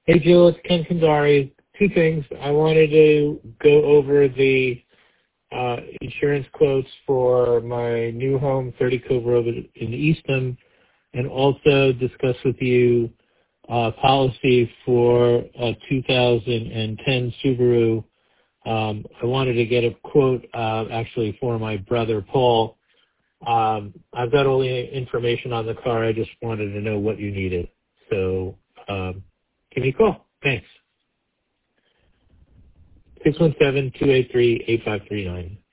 Hey, Jill, it's Ken Kandari. Two things. I wanted to go over the insurance quotes for my new home, 30 Cove Road in Eastham, and also discuss with you policy for a 2010 Subaru. I wanted to get a quote actually for my brother, Paul. I've got all the information on the car. I just wanted to know what you needed. So give me a call. Thanks. 617-283-8539.